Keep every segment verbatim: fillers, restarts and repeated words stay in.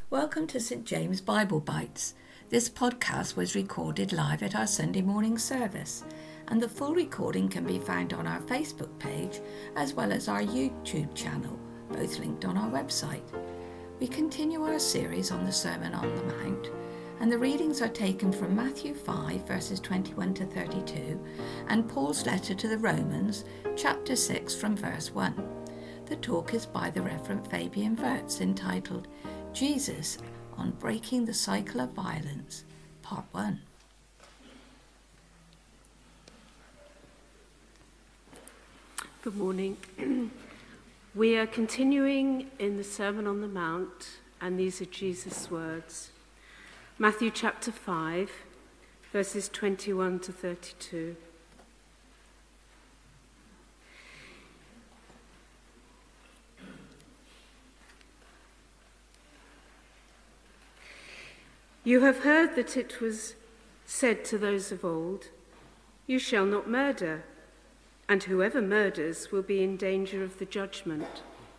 Welcome to St James Bible Bites. This podcast was recorded live at our Sunday morning service, and the full recording can be found on our Facebook page as well as our YouTube channel, both linked on our website. We continue our series on the Sermon on the Mount, and the readings are taken from Matthew five verses twenty-one to thirty-two and Paul's letter to the Romans, chapter six from verse one. The talk is by the Reverend Fabian Wirtz, entitled Jesus on Breaking the Cycle of Violence, Part one. Good morning. We are continuing in the Sermon on the Mount, and these are Jesus' words. Matthew chapter five, verses twenty-one to thirty-two. You have heard that it was said to those of old, "You shall not murder, and whoever murders will be in danger of the judgment."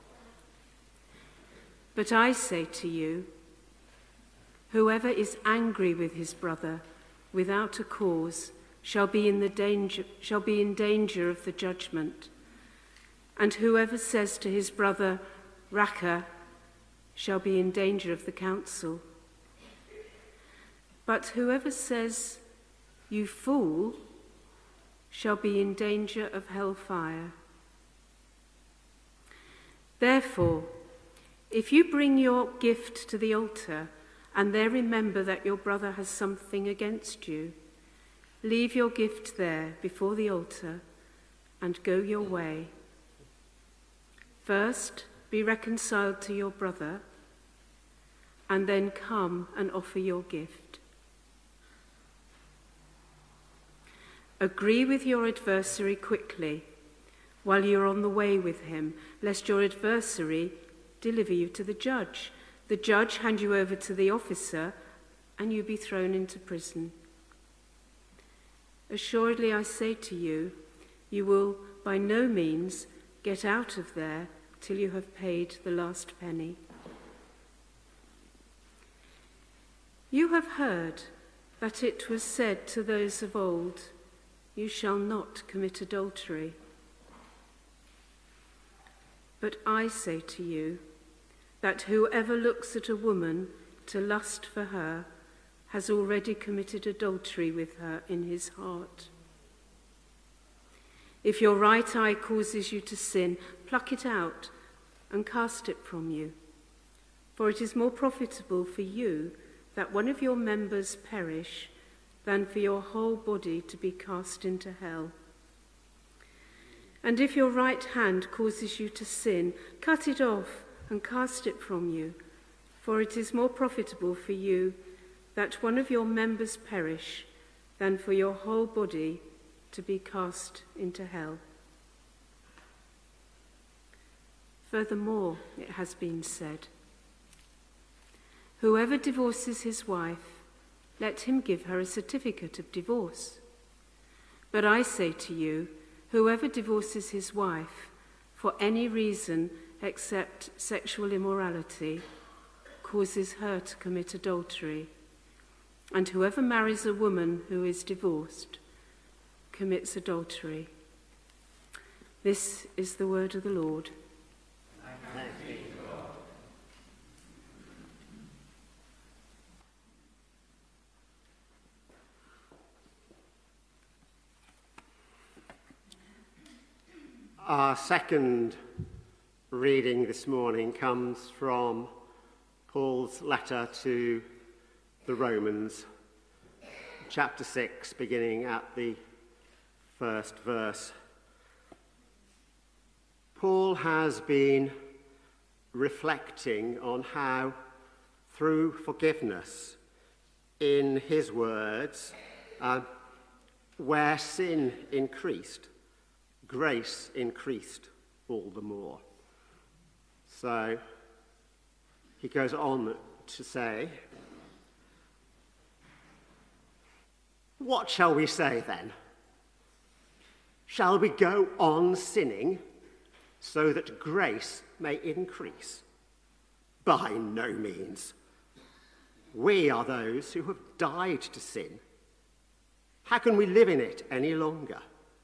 But I say to you, whoever is angry with his brother without a cause shall be in the danger shall be in danger of the judgment, and whoever says to his brother, "Raca," shall be in danger of the council. But whoever says, "You fool," shall be in danger of hellfire. Therefore, if you bring your gift to the altar and there remember that your brother has something against you, leave your gift there before the altar and go your way. First, be reconciled to your brother, and then come and offer your gift. Agree with your adversary quickly while you are on the way with him, lest your adversary deliver you to the judge, the judge hand you over to the officer, and you be thrown into prison. Assuredly, I say to you, you will by no means get out of there till you have paid the last penny. You have heard that it was said to those of old, "You shall not commit adultery." But I say to you that whoever looks at a woman to lust for her has already committed adultery with her in his heart. If your right eye causes you to sin, pluck it out and cast it from you, for it is more profitable for you that one of your members perish than for your whole body to be cast into hell. And if your right hand causes you to sin, cut it off and cast it from you, for it is more profitable for you that one of your members perish than for your whole body to be cast into hell. Furthermore, it has been said, "Whoever divorces his wife, let him give her a certificate of divorce." But I say to you, whoever divorces his wife for any reason except sexual immorality causes her to commit adultery, and whoever marries a woman who is divorced commits adultery. This is the word of the Lord. Thanks be to God. Our second reading this morning comes from Paul's letter to the Romans, chapter six, beginning at the first verse. Paul has been reflecting on how, through forgiveness, in his words, uh, where sin increased, grace increased all the more. So he goes on to say, "What shall we say then? Shall we go on sinning so that grace may increase? By no means. We are those who have died to sin. How can we live in it any longer?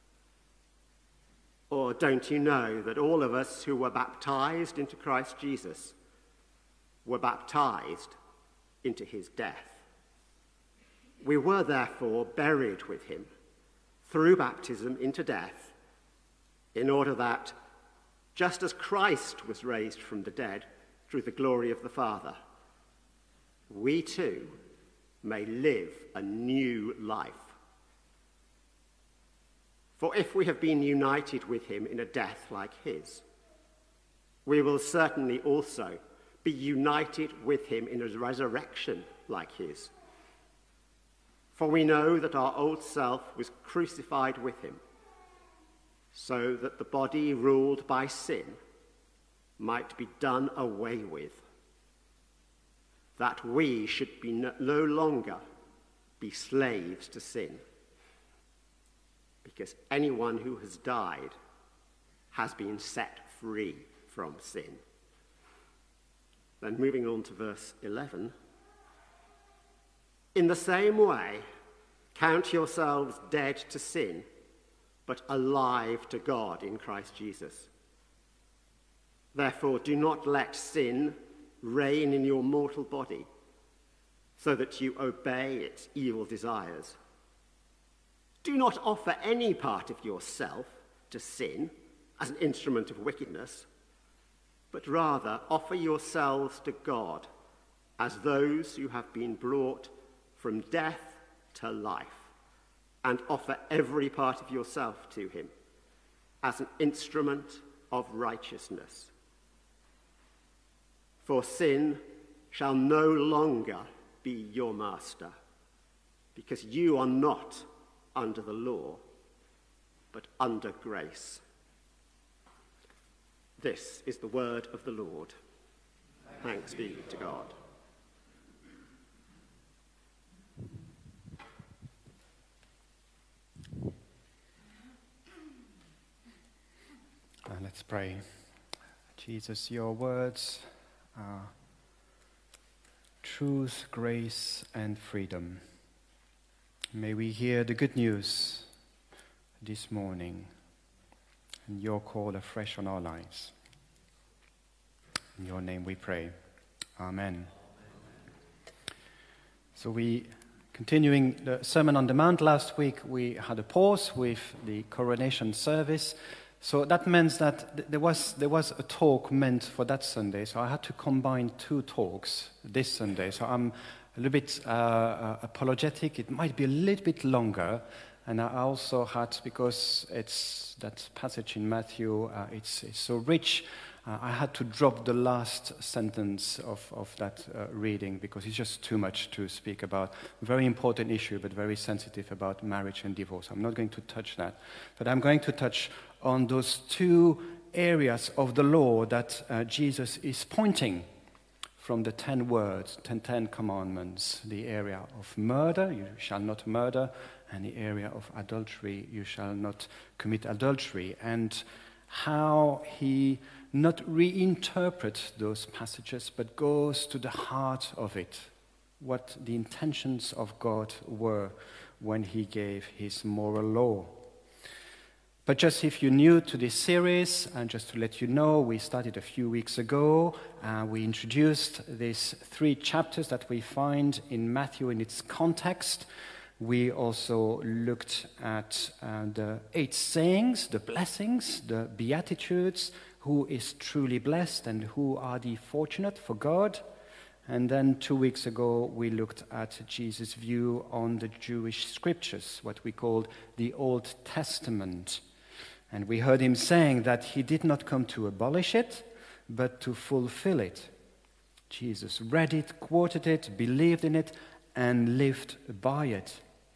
Or don't you know that all of us who were baptized into Christ Jesus were baptized into his death? We were therefore buried with him through baptism into death, in order that, just as Christ was raised from the dead through the glory of the Father, we too may live a new life. For if we have been united with him in a death like his, we will certainly also be united with him in a resurrection like his. For we know that our old self was crucified with him, so that the body ruled by sin might be done away with, that we should be no, no longer be slaves to sin. Because anyone who has died has been set free from sin. Then moving on to verse eleven. In the same way, count yourselves dead to sin, but alive to God in Christ Jesus. Therefore, do not let sin reign in your mortal body, so that you obey its evil desires. Do not offer any part of yourself to sin as an instrument of wickedness, but rather offer yourselves to God as those who have been brought from death to life, and offer every part of yourself to him as an instrument of righteousness. For sin shall no longer be your master, because you are not under the law, but under grace. This is the word of the Lord. Thanks be to God. Uh, let's pray. Jesus, your words are truth, grace, and freedom. May we hear the good news this morning and your call afresh on our lives. In your name we pray. Amen. So we, continuing the Sermon on the Mount, last week we had a pause with the coronation service. So that meant that th- there was there was a talk meant for that Sunday. So I had to combine two talks this Sunday. So I'm a little bit uh, uh, apologetic. It might be a little bit longer. And I also had, because it's that passage in Matthew, uh, it's, it's so rich, uh, I had to drop the last sentence of, of that uh, reading because it's just too much to speak about. Very important issue, but very sensitive about marriage and divorce. I'm not going to touch that. But I'm going to touch on those two areas of the law that uh, Jesus is pointing from the ten words, ten, ten commandments, the area of murder, you shall not murder, and the area of adultery, you shall not commit adultery, and how he not reinterprets those passages, but goes to the heart of it, what the intentions of God were when he gave his moral law. But just if you're new to this series, and just to let you know, we started a few weeks ago. Uh, we introduced these three chapters that we find in Matthew in its context. We also looked at uh, the eight sayings, the blessings, the beatitudes, who is truly blessed and who are the fortunate for God. And then two weeks ago, we looked at Jesus' view on the Jewish scriptures, what we called the Old Testament. And we heard him saying that he did not come to abolish it, but to fulfill it. Jesus read it, quoted it, believed in it, and lived by it.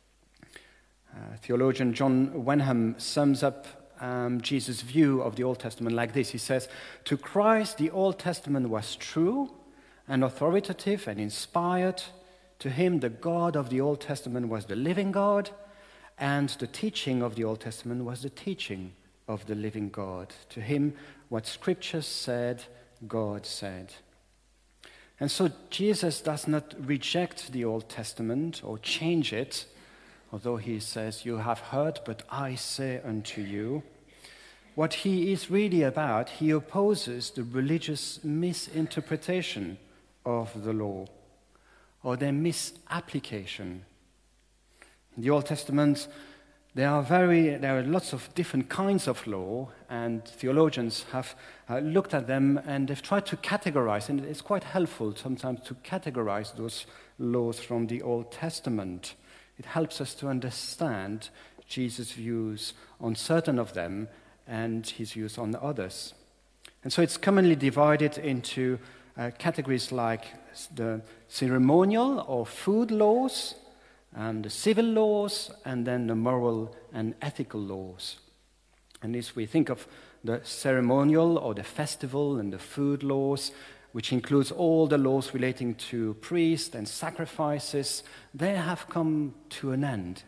Uh, theologian John Wenham sums up um, Jesus' view of the Old Testament like this. He says, "To Christ, the Old Testament was true and authoritative and inspired. To him, the God of the Old Testament was the living God, and the teaching of the Old Testament was the teaching of the living God. To him, what Scripture said, God said." And so Jesus does not reject the Old Testament or change it, although he says, "You have heard, but I say unto you." What he is really about, he opposes the religious misinterpretation of the law or their misapplication. In the Old Testament, there are very there are lots of different kinds of law, and theologians have uh, looked at them and they've tried to categorize, and it's quite helpful sometimes to categorize those laws from the Old Testament. It helps us to understand Jesus' views on certain of them and his views on others. And so it's commonly divided into uh, categories like the ceremonial or food laws, and the civil laws, and then the moral and ethical laws. And if we think of the ceremonial or the festival and the food laws, which includes all the laws relating to priests and sacrifices, they have come to an end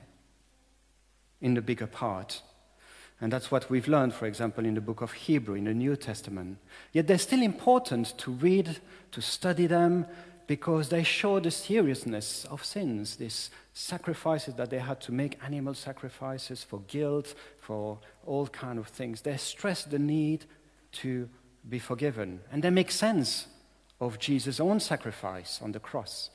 in the bigger part. And that's what we've learned, for example, in the book of Hebrew, in the New Testament. Yet they're still important to read, to study them, because they show the seriousness of sins, these sacrifices that they had to make, animal sacrifices for guilt, for all kind of things. They stress the need to be forgiven. And they make sense of Jesus' own sacrifice on the cross.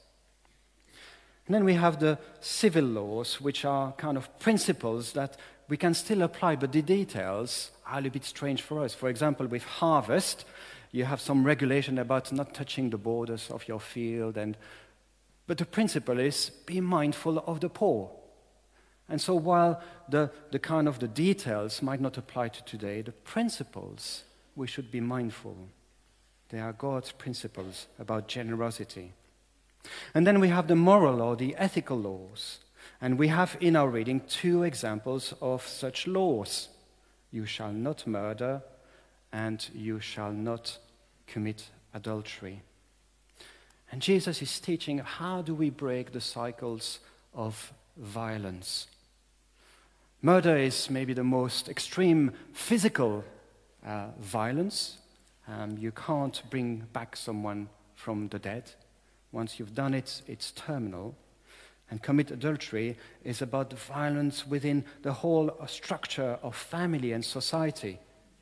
And then we have the civil laws, which are kind of principles that we can still apply, but the details are a little bit strange for us. For example, with harvest, you have some regulation about not touching the borders of your field, and but the principle is be mindful of the poor. And so while the, the kind of the details might not apply to today, the principles, we should be mindful. They are God's principles about generosity. And then we have the moral or the ethical laws. And we have in our reading two examples of such laws. You shall not murder, and you shall not commit adultery. And Jesus is teaching how do we break the cycles of violence. Murder is maybe the most extreme physical uh, violence. Um, you can't bring back someone from the dead. Once you've done it, it's terminal. And commit adultery is about the violence within the whole structure of family and society.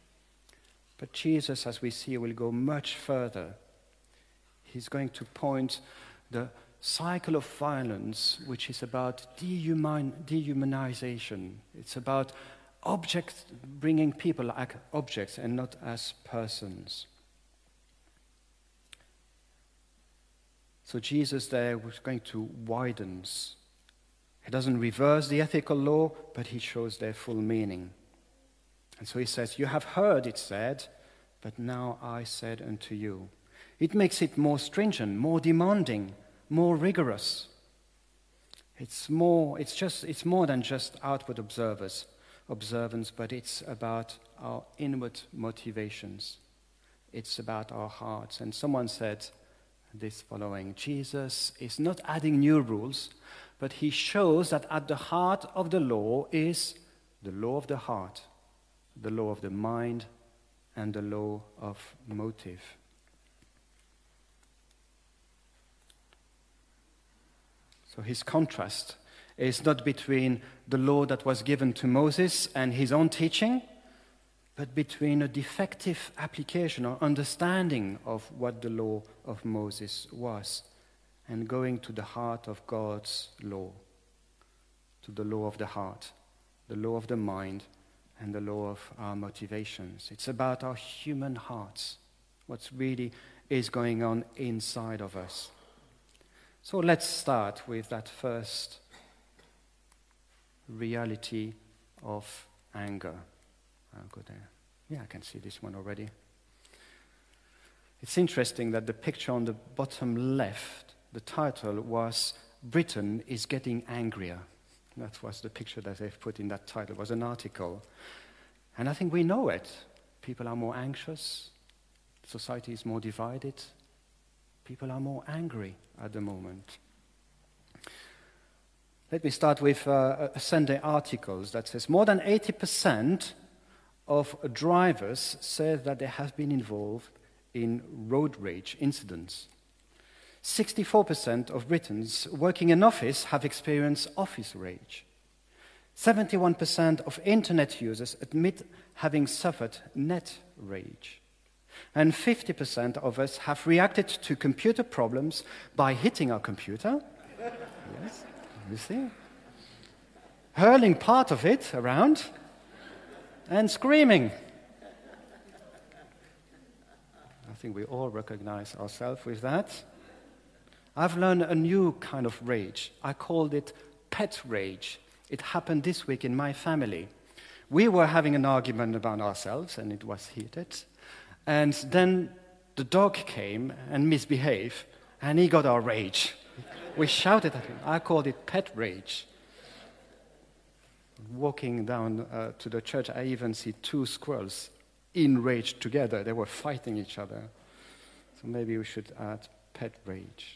But Jesus, as we see, will go much further. He's going to point the cycle of violence, which is about dehuman, dehumanization. It's about objects, bringing people as objects and not as persons. So Jesus there was going to widen. He doesn't reverse the ethical law, but he shows their full meaning. And so he says, you have heard it said, but now I said unto you. It makes it more stringent, more demanding, more rigorous. It's more, it's just, it's more than just outward observers, observance, but it's about our inward motivations. It's about our hearts. And someone said this following: Jesus is not adding new rules, but he shows that at the heart of the law is the law of the heart, the law of the mind, and the law of motive. So his contrast is not between the law that was given to Moses and his own teaching, but between a defective application or understanding of what the law of Moses was and going to the heart of God's law, to the law of the heart, the law of the mind, and the law of our motivations. It's about our human hearts, what really is going on inside of us. So let's start with that first reality of anger. I'll go there. Yeah, I can see this one already. It's interesting that the picture on the bottom left, the title was Britain is Getting Angrier. That was the picture that they've put in that title. It was an article. And I think we know it. People are more anxious. Society is more divided. People are more angry at the moment. Let me start with uh, a Sunday article that says more than eighty percent of drivers say that they have been involved in road rage incidents. sixty-four percent of Britons working in office have experienced office rage. seventy-one percent of internet users admit having suffered net rage. And fifty percent of us have reacted to computer problems by hitting our computer. Yes, you see. Hurling part of it around and screaming. I think we all recognize ourselves with that. I've learned a new kind of rage. I called it pet rage. It happened this week in my family. We were having an argument about ourselves, and it was heated. And then the dog came and misbehaved, and he got our rage. We shouted at him. I called it pet rage. Walking down uh, to the church, I even see two squirrels enraged together. They were fighting each other. So maybe we should add pet rage.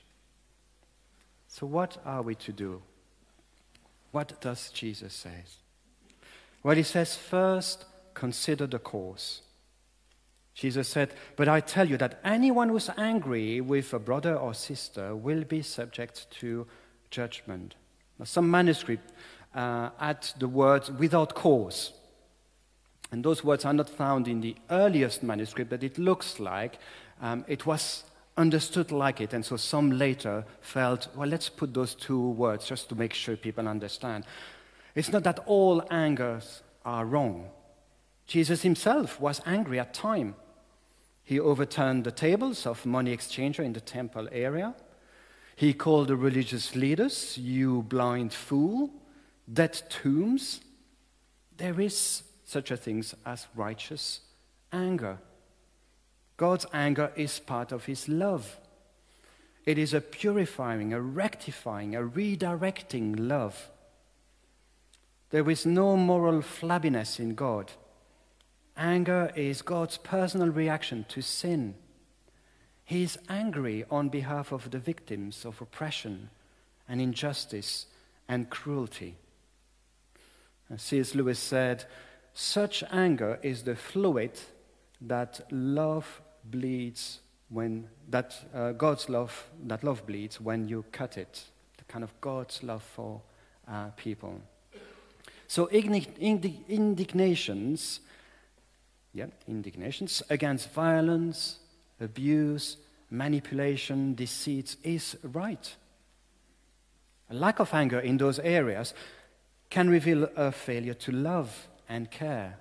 So what are we to do? What does Jesus say? Well, he says, first, consider the cause. Jesus said, but I tell you that anyone who's angry with a brother or sister will be subject to judgment. Now, some manuscripts uh, add the words without cause. And those words are not found in the earliest manuscript, but it looks like um, it was understood like it. And so some later felt, well, let's put those two words just to make sure people understand. It's not that all angers are wrong. Jesus himself was angry at times. He overturned the tables of money exchanger in the temple area. He called the religious leaders, you blind fool, dead tombs. There is such a thing as righteous anger. God's anger is part of his love. It is a purifying, a rectifying, a redirecting love. There is no moral flabbiness in God. Anger is God's personal reaction to sin. He is angry on behalf of the victims of oppression and injustice and cruelty. As C S Lewis said, such anger is the fluid that love bleeds when, that uh, God's love, that love bleeds when you cut it. The kind of God's love for uh, people. So indignations, yeah, indignations against violence, abuse, manipulation, deceit is right. A lack of anger in those areas can reveal a failure to love and care.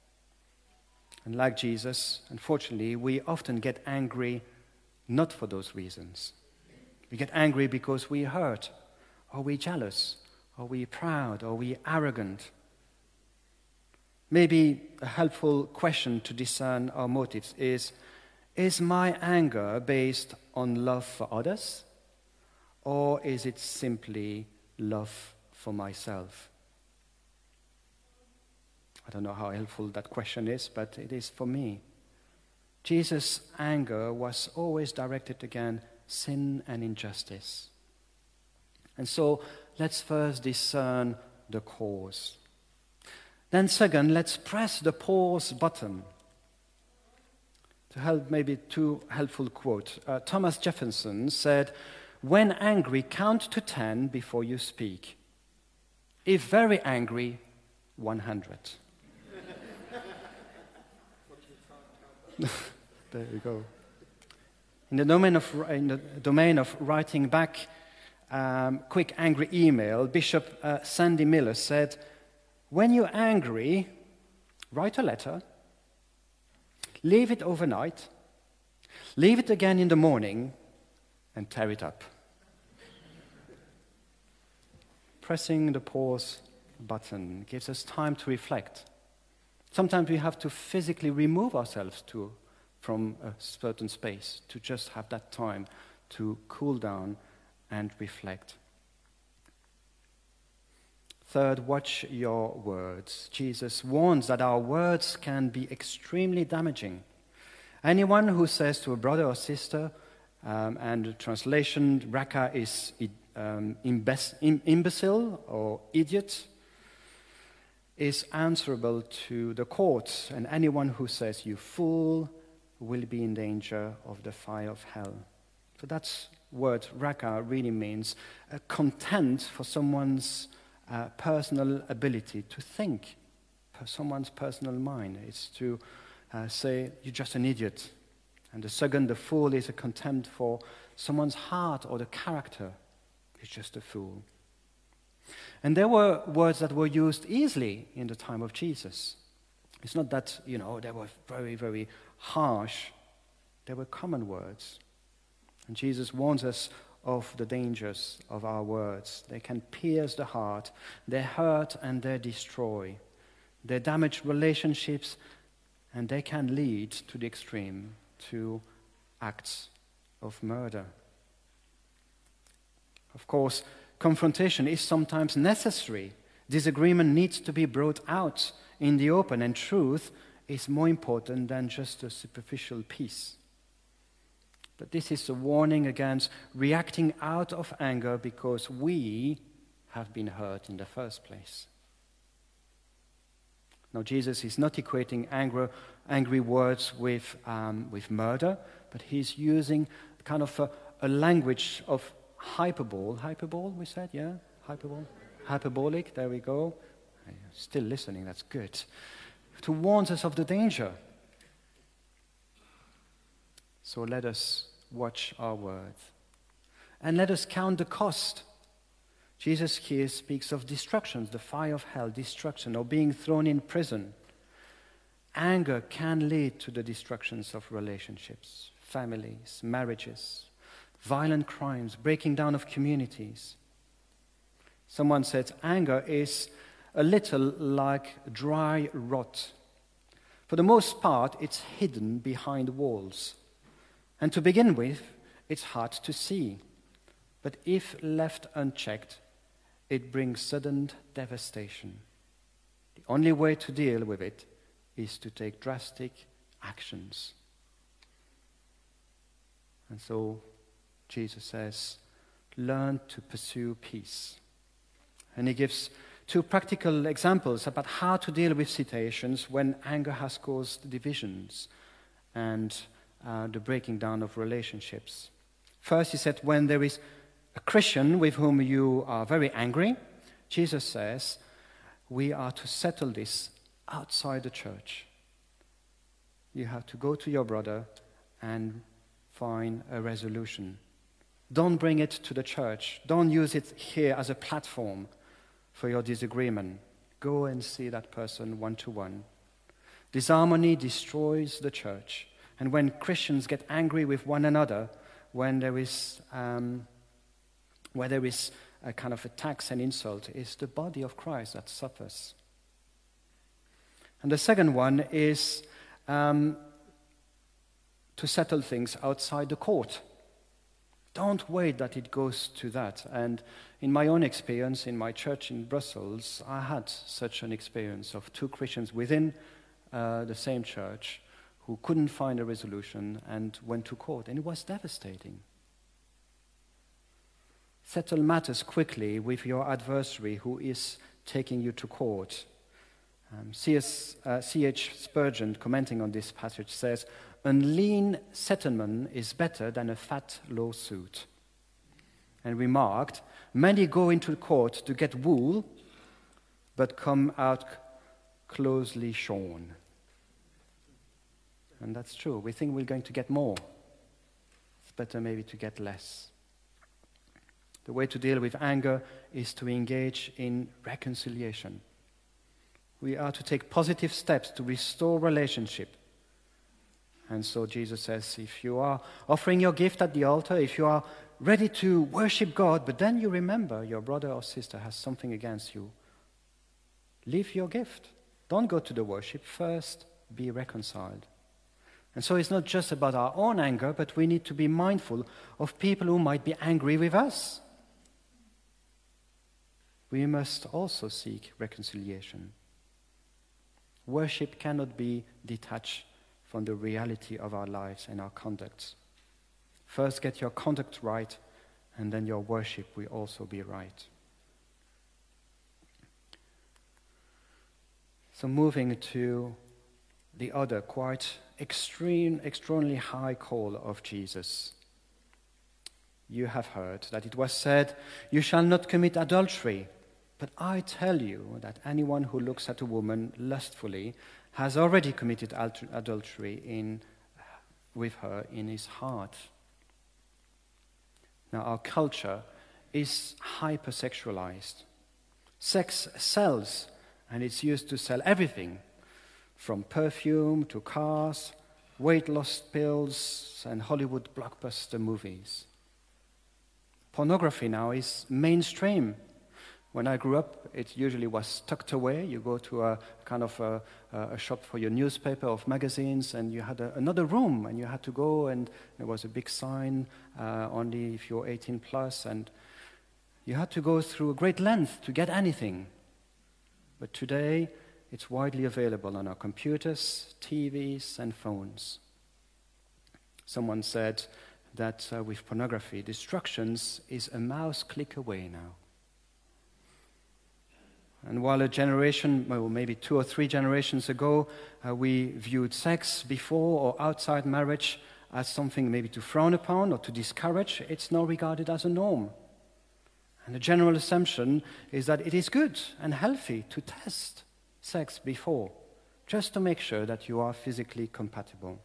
And like Jesus, unfortunately, we often get angry not for those reasons. We get angry because we're hurt, or we're jealous, or we're proud, or we're arrogant. Maybe a helpful question to discern our motives is, is my anger based on love for others, or is it simply love for myself? I don't know how helpful that question is, but it is for me. Jesus' anger was always directed against sin and injustice. And so let's first discern the cause. Then second, let's press the pause button. To help, maybe two helpful quotes. Uh, Thomas Jefferson said, when angry, count to ten before you speak. If very angry, one hundred. There you go. In the domain of, in the domain of writing back um, quick angry email, Bishop uh, Sandy Miller said, when you're angry, write a letter, leave it overnight, leave it again in the morning, and tear it up. Pressing the pause button gives us time to reflect. Sometimes we have to physically remove ourselves to, from a certain space to just have that time to cool down and reflect. Third, watch your words. Jesus warns that our words can be extremely damaging. Anyone who says to a brother or sister, um, and the translation, Raka is um, imbecile or idiot, is answerable to the courts, and anyone who says you fool will be in danger of the fire of hell. So that's word raka really means a contempt for someone's uh, personal ability to think, for someone's personal mind. It's to uh, say, you're just an idiot. And the second, the fool, is a contempt for someone's heart or the character. He's just a fool. And there were words that were used easily in the time of Jesus. It's not that, you know, they were very, very harsh. They were common words. And Jesus warns us of the dangers of our words. They can pierce the heart, they hurt and they destroy. They damage relationships, and they can lead to the extreme, to acts of murder. Of course, confrontation is sometimes necessary. Disagreement needs to be brought out in the open, and truth is more important than just a superficial peace. But this is a warning against reacting out of anger because we have been hurt in the first place. Now, Jesus is not equating anger, angry words with, um, with murder, but he's using kind of a, a language of hyperbole. Hyperbole, we said, yeah? Hyperbole? Hyperbolic, there we go. Still listening, that's good. To warn us of the danger. So let us watch our words. And let us count the cost. Jesus here speaks of destructions, the fire of hell, destruction, or being thrown in prison. Anger can lead to the destructions of relationships, families, marriages, violent crimes, breaking down of communities. Someone said anger is a little like dry rot. For the most part, it's hidden behind walls. And to begin with, it's hard to see. But if left unchecked, it brings sudden devastation. The only way to deal with it is to take drastic actions. And so Jesus says, learn to pursue peace. And he gives two practical examples about how to deal with situations when anger has caused divisions and uh, the breaking down of relationships. First, he said, when there is a Christian with whom you are very angry, Jesus says, we are to settle this outside the church. You have to go to your brother and find a resolution. Don't bring it to the church. Don't use it here as a platform for your disagreement. Go and see that person one-to-one. Disharmony destroys the church. And when Christians get angry with one another, when there is, um, where there is a kind of attacks and insult, it's the body of Christ that suffers. And the second one is um, to settle things outside the court. Don't wait that it goes to that. And in my own experience, in my church in Brussels, I had such an experience of two Christians within uh, the same church who couldn't find a resolution and went to court, and it was devastating. Settle matters quickly with your adversary who is taking you to court. Um, C S, uh, C H Spurgeon, commenting on this passage, says, "A lean settlement is better than a fat lawsuit." And remarked, many go into court to get wool, but come out closely shorn. And that's true. We think we're going to get more. It's better maybe to get less. The way to deal with anger is to engage in reconciliation. We are to take positive steps to restore relationship. And so Jesus says, if you are offering your gift at the altar, if you are ready to worship God, but then you remember your brother or sister has something against you, leave your gift. Don't go to the worship. First, be reconciled. And so it's not just about our own anger, but we need to be mindful of people who might be angry with us. We must also seek reconciliation. Worship cannot be detached from the reality of our lives and our conduct. First, get your conduct right, and then your worship will also be right. So moving to the other quite extreme, extraordinarily high call of Jesus. you have heard that it was said, 'You shall not commit adultery.' But I tell you that anyone who looks at a woman lustfully has already committed adultery in, with her in his heart." Now, our culture is hypersexualized. Sex sells, and it's used to sell everything, from perfume to cars, weight loss pills, and Hollywood blockbuster movies. Pornography now is mainstream. When I grew up, it usually was tucked away. You go to a kind of a, a shop for your newspaper or magazines, and you had a, another room, and you had to go, and there was a big sign, uh, only if you're eighteen plus, and you had to go through a great length to get anything. But today, it's widely available on our computers, T Vs, and phones. Someone said that uh, with pornography, destructions is a mouse click away now. And while a generation, well, maybe two or three generations ago, uh, we viewed sex before or outside marriage as something maybe to frown upon or to discourage, it's now regarded as a norm. And the general assumption is that it is good and healthy to test sex before, just to make sure that you are physically compatible.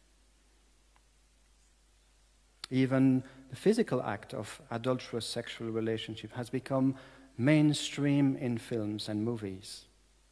Even the physical act of adulterous sexual relationship has become mainstream in films and movies.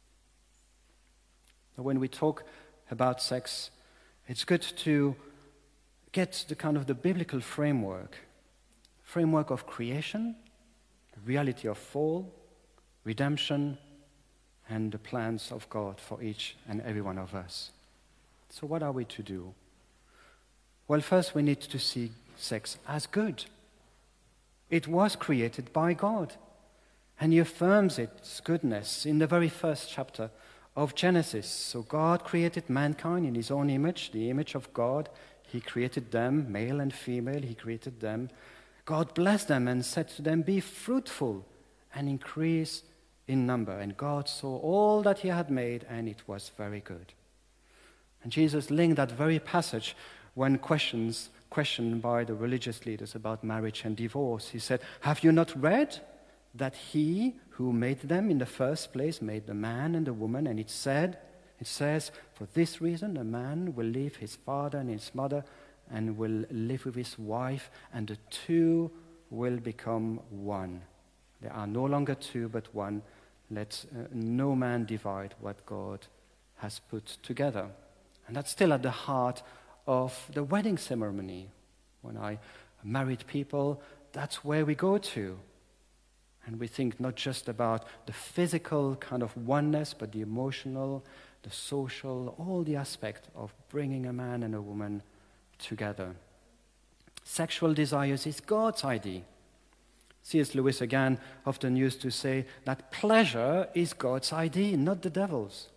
When we talk about sex, it's good to get the kind of the biblical framework, framework of creation, the reality of fall, redemption, and the plans of God for each and every one of us. So what are we to do? Well, first we need to see sex as good. It was created by God, and he affirms its goodness in the very first chapter of Genesis. So God created mankind in his own image, the image of God. He created them, male and female, he created them. God blessed them and said to them, "Be fruitful and increase in number." And God saw all that he had made, and it was very good. And Jesus linked that very passage when questions questioned by the religious leaders about marriage and divorce. He said, "Have you not read that he who made them in the first place made the man and the woman?" And it said, it says, "For this reason a man will leave his father and his mother and will live with his wife, and the two will become one." There are no longer two, but one. Let uh, no man divide what God has put together. And that's still at the heart of the wedding ceremony. When I married people, that's where we go to. And we think not just about the physical kind of oneness, but the emotional, the social, all the aspects of bringing a man and a woman together. Sexual desires is God's idea. C S Lewis again often used to say that pleasure is God's idea, not the devil's.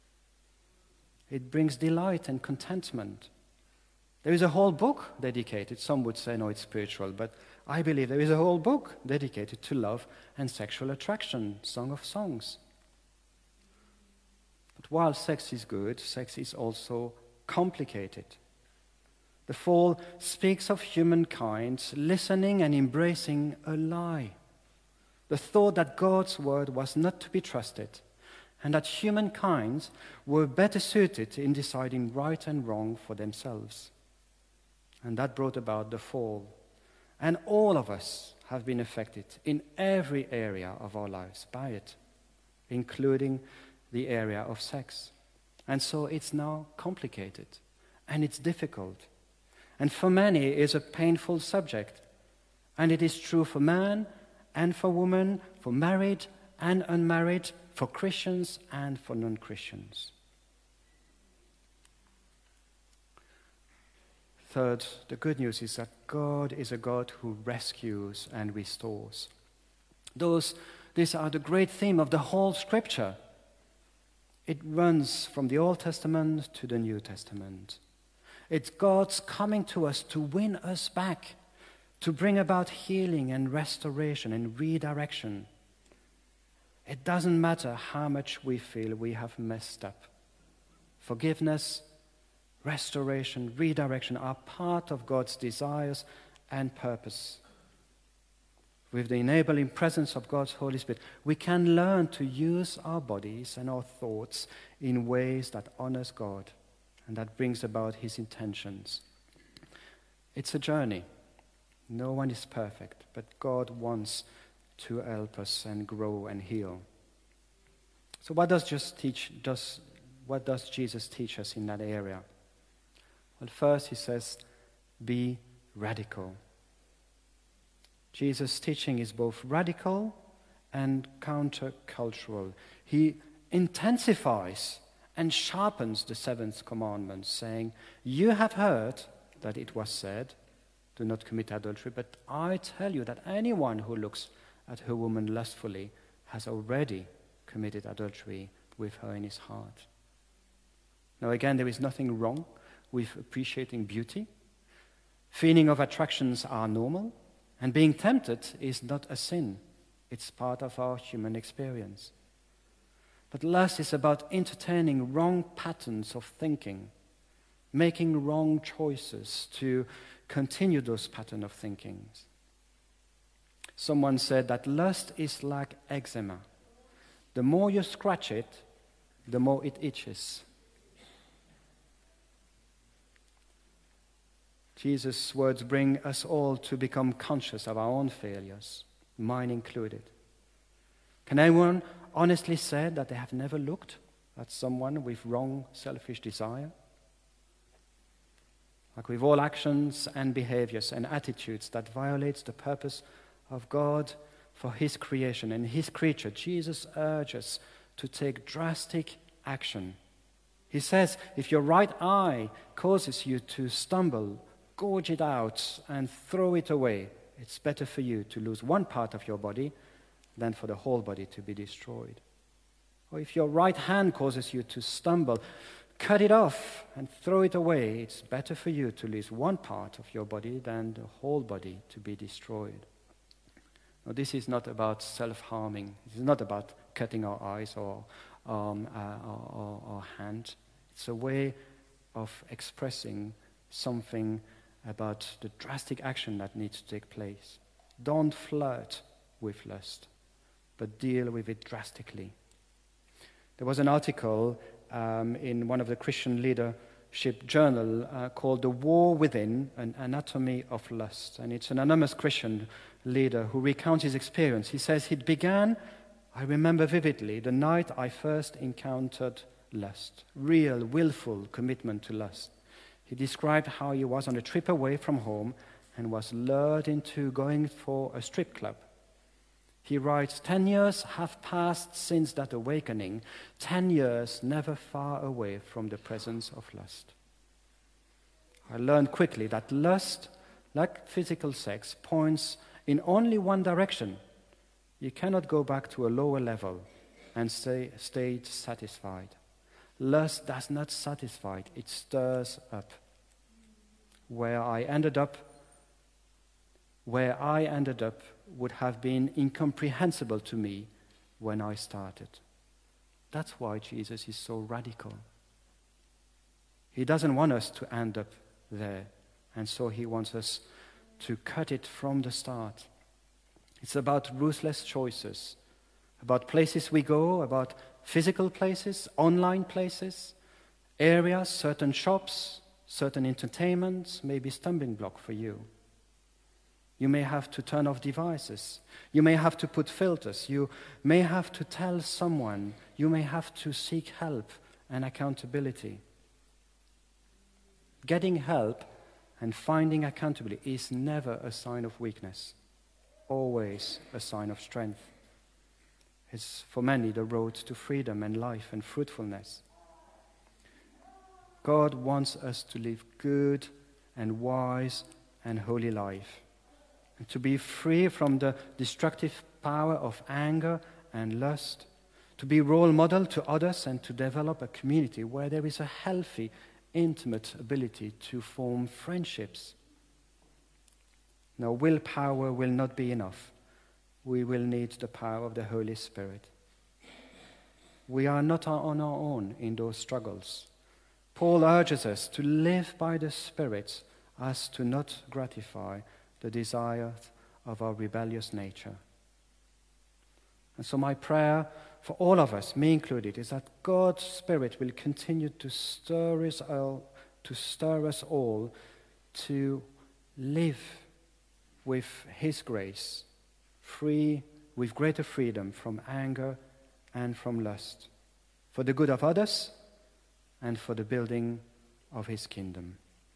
It brings delight and contentment. There is a whole book dedicated, some would say no, it's spiritual, but I believe there is a whole book dedicated to love and sexual attraction, Song of Songs. But while sex is good, sex is also complicated. The fall speaks of humankind listening and embracing a lie. The thought that God's word was not to be trusted, and that humankind were better suited in deciding right and wrong for themselves. And that brought about the fall. And all of us have been affected in every area of our lives by it, including the area of sex. And so it's now complicated, and it's difficult. And for many, it is a painful subject. And it is true for man and for woman, for married and unmarried, for Christians and for non-Christians. Third, the good news is that God is a God who rescues and restores. Those, these are the great theme of the whole Scripture. It runs from the Old Testament to the New Testament. It's God's coming to us to win us back, to bring about healing and restoration and redirection. It doesn't matter how much we feel we have messed up. Forgiveness, restoration, redirection are part of God's desires and purpose with the enabling presence of God's Holy Spirit, we can learn to use our bodies and our thoughts in ways that honors God and that brings about his intentions. It's a journey. No one is perfect, but God wants to help us and grow and heal. So what does just teach does what does Jesus teach us in that area? Well, first he says, be radical. Jesus' teaching is both radical and countercultural. He intensifies and sharpens the seventh commandment, saying, you have heard that it was said, do not commit adultery, but I tell you that anyone who looks at a woman lustfully has already committed adultery with her in his heart. Now again, there is nothing wrong with appreciating beauty. Feeling of attractions are normal, and being tempted is not a sin. It's part of our human experience. But lust is about entertaining wrong patterns of thinking, making wrong choices to continue those patterns of thinking. Someone said that lust is like eczema. The more you scratch it, the more it itches. Jesus' words bring us all to become conscious of our own failures, mine included. Can anyone honestly say that they have never looked at someone with wrong, selfish desire? Like with all actions and behaviors and attitudes that violates the purpose of God for his creation and his creature, Jesus urges to take drastic action. He says, if your right eye causes you to stumble, gorge it out and throw it away. It's better for you to lose one part of your body than for the whole body to be destroyed. Or if your right hand causes you to stumble, cut it off and throw it away. It's better for you to lose one part of your body than the whole body to be destroyed. Now, this is not about self-harming. This is not about cutting our eyes or um, uh, our, our, our hand. It's a way of expressing something about the drastic action that needs to take place. Don't flirt with lust, but deal with it drastically. There was an article um, in one of the Christian leadership journal uh, called The War Within, an Anatomy of Lust. And it's an anonymous Christian leader who recounts his experience. He says, it began, I remember vividly, the night I first encountered lust, real, willful commitment to lust. He described how he was on a trip away from home and was lured into going for a strip club. He writes, ten years have passed since that awakening, ten years never far away from the presence of lust. I learned quickly that lust, like physical sex, points in only one direction. You cannot go back to a lower level and stay, stay satisfied. Lust does not satisfy, it stirs up. Where I ended up, where I ended up would have been incomprehensible to me when I started. That's why Jesus is so radical. He doesn't want us to end up there, and so he wants us to cut it from the start. It's about ruthless choices, about places we go, about physical places, online places, areas, certain shops, certain entertainments may be a stumbling block for you. You may have to turn off devices. You may have to put filters. You may have to tell someone. You may have to seek help and accountability. Getting help and finding accountability is never a sign of weakness, always a sign of strength. It's for many the road to freedom and life and fruitfulness. God wants us to live good and wise and holy life, and to be free from the destructive power of anger and lust, to be role model to others and to develop a community where there is a healthy, intimate ability to form friendships. Now, willpower will not be enough. We will need the power of the Holy Spirit. We are not on our own in those struggles. Paul urges us to live by the Spirit as to not gratify the desires of our rebellious nature. And so my prayer for all of us, me included, is that God's Spirit will continue to stir us all, to stir us all to live with His grace, free, with greater freedom from anger and from lust, for the good of others and for the building of His kingdom.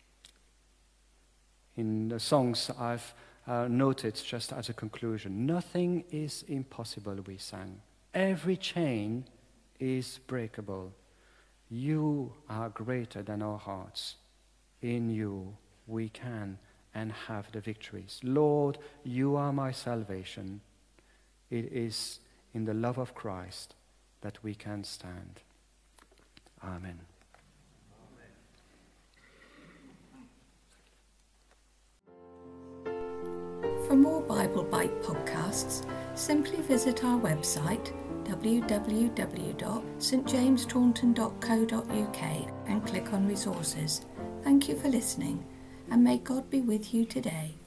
In the songs I've uh, noted just as a conclusion, nothing is impossible, we sang. Every chain is breakable. You are greater than our hearts. In you we can and have the victories. Lord, you are my salvation. It is in the love of Christ that we can stand. Amen. For more Bible Bite podcasts, simply visit our website w w w dot st james taunton dot co dot u k and click on resources. Thank you for listening, and may God be with you today.